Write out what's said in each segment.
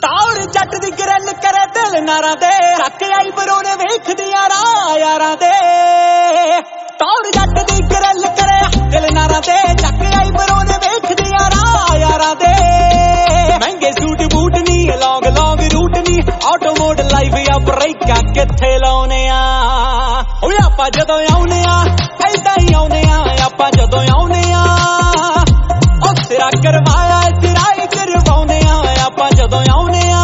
ਤੌੜ ਜੱਟ ਦੀ ਗਰਲ ਕਰੇ ਦਿਲ ਨਾਰਾਂ ਦੇ ਰੱਖ ਆਈ ਬਰੋ ਨੇ ਵੇਖਦੀਆਂ ਰਾਹ ਯਾਰਾਂ ਦੇ ਤੌੜ ਜੱਟ ਦੀ ਗਰਲ ਕਰੇ ਦਿਲ ਨਾਰਾਂ ਦੇ ਚੱਕ ਆਈ ਬਰੋ ਨੇ ਵੇਖਦੀਆਂ ਰਾਹ ਯਾਰਾਂ ਦੇ ਮਹਿੰਗੇ ਸੂਟ ਬੂਟ ਨੀ ਲੌਂਗ ਲੌਂਗ ਰੂਟ ਨੀ ਆਟੋ ਮੋਡ ਲਾਈਵ ਆ ਬ੍ਰੇਕਾਂ ਕਿੱਥੇ ਲਾਉਨੇ ਆ ਓਏ ਆਪਾਂ ਜਦੋਂ ਆਉਨੇ ਆ ਐਦਾਂ ਹੀ ਆਉਨੇ ਆ ਆਪਾਂ ਜਦੋਂ ਆਉਨੇ ਆ ਉਹ ਸਿਰਾ ਕਰਵਾਇਆ ਸਿਰਾ ਹੀ ਕਰਵਾਉਨੇ ਆ ਆਪਾਂ ਜਦੋਂ ਆਉਨੇ ਆ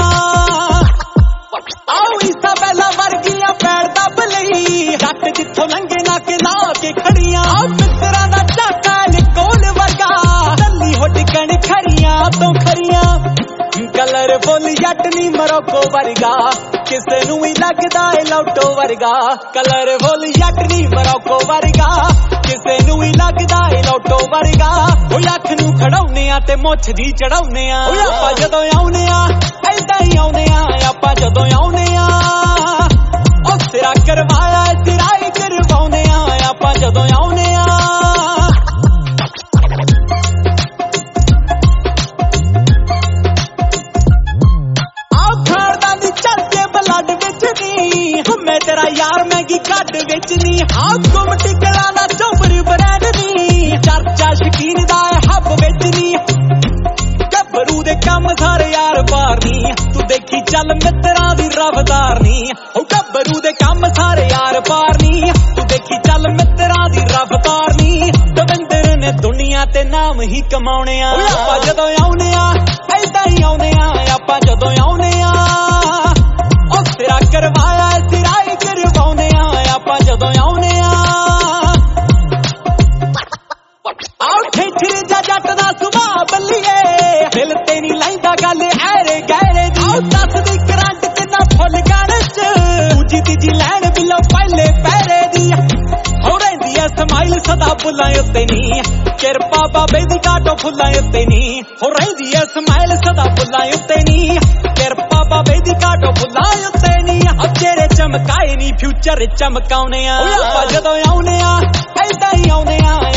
ਆਓ ਇਸਾ ਪਹਿਲਾਂ ਵਰਗੀਆਂ ਪੈਰ ਦੱਬ ਲਈ ਜੱਟ ਜਿੱਥੋਂ ਲੰਘੇ ਨਾ ਕੇ ਲਾ ਕੇ ਖੜੀਆਂ ਮਿੱਤਰਾਂ ਦਾ ਝਾਕਾ ਨਿਕੋਲ ਵਰਗਾ ਚੱਲੀ ਹੁੱਡ ਕਣ ਖਰੀਆਂ ਤੋਂ ਖਰੀਆਂ ਕਲਰ ਫੁੱਲ ਜੱਟ ਨੀ ਮਰੋਕੋ ਵਰਗਾ ਕਿਸੇ ਨੂੰ ਵੀ ਲੱਗਦਾ ਏ ਲੌਟੋ ਵਰਗਾ ਕਲਰ ਫੁੱਲ ਜੱਟ ਨੀ ਮਰੋਕੋ ਵਰਗਾ ਕਿਸੇ ਨੂੰ ਵੀ ਲੱਗਦਾ ਏ ਲੌਟੋ ਵਰਗਾ ਉਹ ਅੱਖ ਨੂੰ ਖੜਾਉਨੇ ਆ ਤੇ ਮੁੱਛ ਦੀ ਚੜਾਉਨੇ ਆ ਓਏ ਆਪਾਂ ਜਦੋਂ ਆਉਨੇ ਆ ਐਦਾਂ ਹੀ ਆਉਨੇ ਆ ਆਪਾਂ ਜਦੋਂ ਆਉਨੇ ਆ ਉਹ ਸਿਰਾ ਕਰਵਾਇਆ ਸਿਰਾ ਹੀ ਕਰਵਾਉਨੇ ਆ ਆਪਾਂ ਜਦੋਂ ਆਉਨੇ ਆ ਤੇਰਾ ਯਾਰ ਮਹਿੰਗੀ ਘੱਟ ਵਿੱਚ ਨੀ ਹਾਂ ਗੁੰਮ ਟਿਕਲਾ ਦਾ ਚੋਬਰ ਬਰੈਂਡ ਨੀ ਚਰਚਾ ਸ਼ਕੀਨ ਦਾ ਹੱਬ ਵਿੱਚ ਨੀ ਗੱਭਰੂ ਦੇ ਕੰਮ ਸਾਰੇ ਯਾਰ ਪਾਰ ਨੀ ਤੂੰ ਦੇਖੀ ਚੱਲ ਮਿੱਤਰਾਂ ਦੀ ਰਫਤਾਰ ਨੀ ਉਹ ਗੱਭਰੂ ਦੇ ਕੰਮ ਸਾਰੇ ਯਾਰ ਪਾਰ ਨੀ ਤੂੰ ਦੇਖੀ ਚੱਲ ਮਿੱਤਰਾਂ ਦੀ ਰਫਤਾਰ ਨੀ ਦਵਿੰਦਰ ਨੇ ਦੁਨੀਆ ਤੇ ਨਾਮ ਹੀ ਕਮਾਉਣੇ ਆ ਆਪਾਂ ਜਦੋਂ ਆਉਨੇ ਆ ਐਦਾਂ ਹੀ ਆਉਨੇ ਆ ਆਪਾਂ ਜਦੋਂ ਆਉਨੇ ਆ ਉਹ ਸਿਰਾ ਕਰਵਾਇਆ ਸਿਰਾ ਹੀ ਕਰਵਾਉਨੇ ਆ ਆਪਾਂ ਜਦੋਂ ਆਉਨੇ ਆ ਆਉ ਠੇਠਰੇ ਜਾ ਜੱਟ ਦਾ ਸੁਭਾਅ ਬੱਲੀਏ ਦਿਲ ਤੇ ਨੀ ਲੈਂਦਾ ਗੱਲ ਐਰੇ ਗਹਿਰੇ ਦੀ ਆਉ ਦੱਸਦੀ ਕਰੰਟ ਕਿੰਨਾ ਫੁੱਲ ਗਾਣੇ ਚ ਦੂਜੀ ਤੀਜੀ ਲੈਣ ਬਿਲੋ ਪਹਿਲੇ ਪਹਿਰੇ ਦੀ ਹੋ ਰਹਿੰਦੀ ਐ ਸਮਾਈਲ ਸਦਾ ਬੁੱਲਾਂ ਉੱਤੇ ਨੀ ਕਿਰਪਾ ਬਾਬੇ ਦੀ ਕਾਟੋ ਫੁੱਲਾਂ ਉੱਤੇ ਨੀ ਹੋ ਰਹਿੰਦੀ ਐ ਸਮਾਈਲ ਸਦਾ ਬੁੱਲਾਂ ਉੱਤੇ ਨੀ ਕਿਰਪਾ ਬਾਬੇ ਦੀ ਕਾਟੋ ਫੁੱਲਾਂ ਉੱਤੇ ਨੀ ਜਿਹੜੇ ਚਮਕਾਏ ਨੀ ਫਿਊਚਰ ਚਮਕਾਉਨੇ ਆ ਆਪਾਂ ਜਦੋਂ ਆਉਨੇ ਆ ਐਦਾਂ ਹੀ ਆਉਨੇ ਆ